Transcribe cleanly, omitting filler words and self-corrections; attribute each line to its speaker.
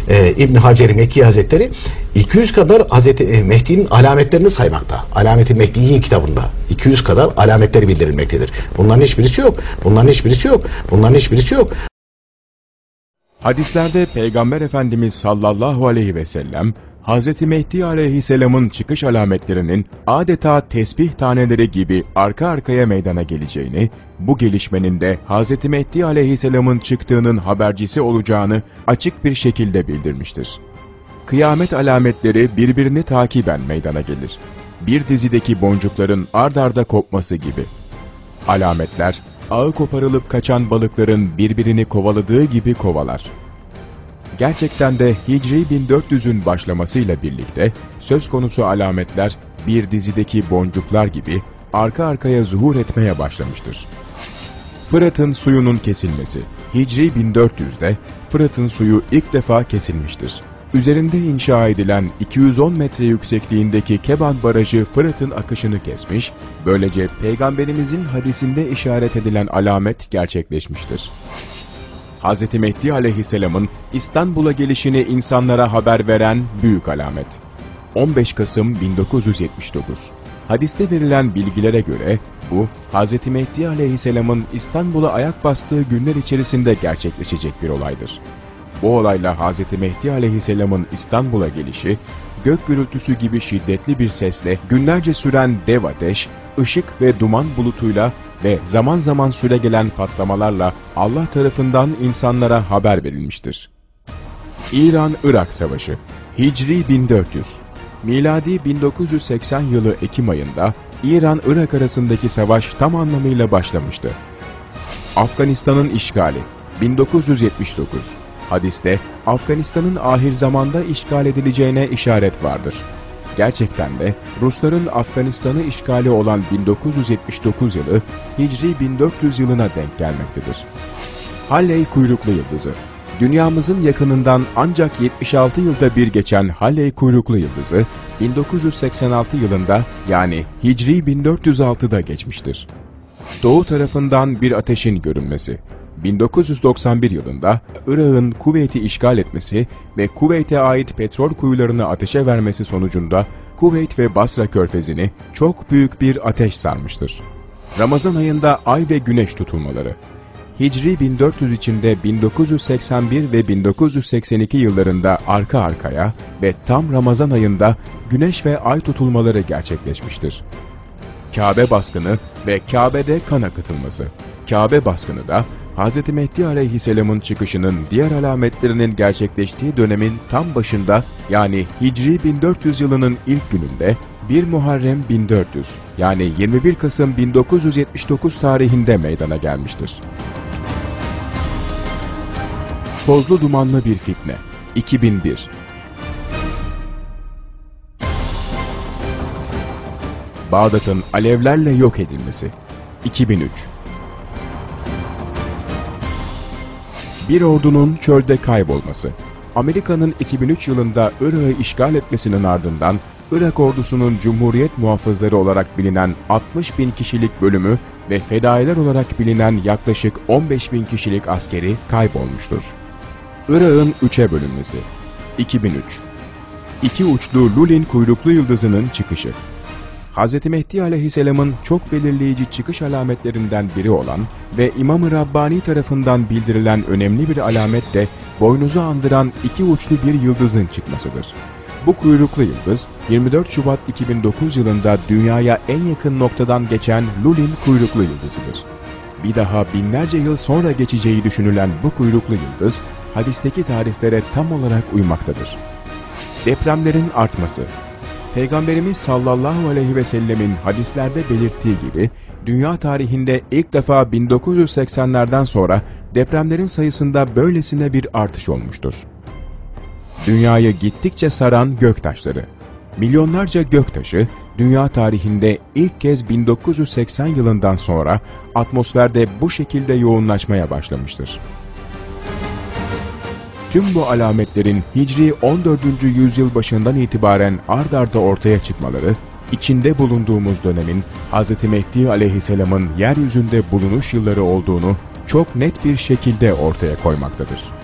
Speaker 1: İbn Hacer-i Mekki Hazretleri 200 kadar Hazreti Mehdi'nin alametlerini saymakta. Alamet-i Mehdi'yi kitabında 200 kadar alametleri bildirilmektedir. Bunların hiçbirisi yok. Bunların hiçbirisi yok. Bunların hiçbirisi yok.
Speaker 2: Hadislerde Peygamber Efendimiz sallallahu aleyhi ve sellem, Hz. Mehdi aleyhisselamın çıkış alametlerinin adeta tesbih taneleri gibi arka arkaya meydana geleceğini, bu gelişmenin de Hz. Mehdi aleyhisselamın çıktığının habercisi olacağını açık bir şekilde bildirmiştir. Kıyamet alametleri birbirini takiben meydana gelir. Bir dizideki boncukların ard arda kopması gibi. Alametler, ağı koparılıp kaçan balıkların birbirini kovaladığı gibi kovalar. Gerçekten de Hicri 1400'ün başlamasıyla birlikte söz konusu alametler bir dizideki boncuklar gibi arka arkaya zuhur etmeye başlamıştır. Fırat'ın suyunun kesilmesi. Hicri 1400'de Fırat'ın suyu ilk defa kesilmiştir. Üzerinde inşa edilen 210 metre yüksekliğindeki Keban Barajı Fırat'ın akışını kesmiş, böylece Peygamberimizin hadisinde işaret edilen alamet gerçekleşmiştir. Hz. Mehdi aleyhisselamın İstanbul'a gelişini insanlara haber veren büyük alamet. 15 Kasım 1979. Hadiste verilen bilgilere göre bu, Hz. Mehdi aleyhisselamın İstanbul'a ayak bastığı günler içerisinde gerçekleşecek bir olaydır. Bu olayla Hz. Mehdi aleyhisselamın İstanbul'a gelişi, gök gürültüsü gibi şiddetli bir sesle günlerce süren dev ateş, ışık ve duman bulutuyla ve zaman zaman süregelen patlamalarla Allah tarafından insanlara haber verilmiştir. İran-Irak Savaşı. Hicri 1400. Miladi 1980 yılı Ekim ayında İran-Irak arasındaki savaş tam anlamıyla başlamıştı. Afganistan'ın işgali. 1979. Hadiste Afganistan'ın ahir zamanda işgal edileceğine işaret vardır. Gerçekten de Rusların Afganistan'ı işgali olan 1979 yılı Hicri 1400 yılına denk gelmektedir. Halley kuyruklu yıldızı. Dünyamızın yakınından ancak 76 yılda bir geçen Halley kuyruklu yıldızı 1986 yılında yani Hicri 1406'da geçmiştir. Doğu tarafından bir ateşin görünmesi. 1991 yılında Irak'ın Kuveyt'i işgal etmesi ve Kuveyt'e ait petrol kuyularını ateşe vermesi sonucunda Kuveyt ve Basra körfezini çok büyük bir ateş sarmıştır. Ramazan ayında ay ve güneş tutulmaları. Hicri 1400 içinde 1981 ve 1982 yıllarında arka arkaya ve tam Ramazan ayında güneş ve ay tutulmaları gerçekleşmiştir. Kabe baskını ve Kabe'de kan akıtılması. Kabe baskını da Hz. Mehdi aleyhisselamın çıkışının diğer alametlerinin gerçekleştiği dönemin tam başında yani Hicri 1400 yılının ilk gününde 1 Muharrem 1400 yani 21 Kasım 1979 tarihinde meydana gelmiştir. Tozlu dumanlı bir fitne. 2001. Bağdat'ın alevlerle yok edilmesi. 2003. Bir ordunun çölde kaybolması. Amerika'nın 2003 yılında Irak'ı işgal etmesinin ardından Irak ordusunun Cumhuriyet Muhafızları olarak bilinen 60 bin kişilik bölümü ve fedailer olarak bilinen yaklaşık 15 bin kişilik askeri kaybolmuştur. Irak'ın üçe bölünmesi. 2003. İki uçlu Lulin kuyruklu yıldızının çıkışı. Hz. Mehdi aleyhisselamın çok belirleyici çıkış alametlerinden biri olan ve İmam-ı Rabbani tarafından bildirilen önemli bir alamet de boynuzu andıran iki uçlu bir yıldızın çıkmasıdır. Bu kuyruklu yıldız 24 Şubat 2009 yılında dünyaya en yakın noktadan geçen Lulin kuyruklu yıldızıdır. Bir daha binlerce yıl sonra geçeceği düşünülen bu kuyruklu yıldız hadisteki tariflere tam olarak uymaktadır. Depremlerin artması. Peygamberimiz sallallahu aleyhi ve sellemin hadislerde belirttiği gibi dünya tarihinde ilk defa 1980'lerden sonra depremlerin sayısında böylesine bir artış olmuştur. Dünyayı gittikçe saran göktaşları. Milyonlarca göktaşı dünya tarihinde ilk kez 1980 yılından sonra atmosferde bu şekilde yoğunlaşmaya başlamıştır. Tüm bu alametlerin Hicri 14. yüzyıl başından itibaren ard arda ortaya çıkmaları, içinde bulunduğumuz dönemin Hz. Mehdi aleyhisselamın yeryüzünde bulunuş yılları olduğunu çok net bir şekilde ortaya koymaktadır.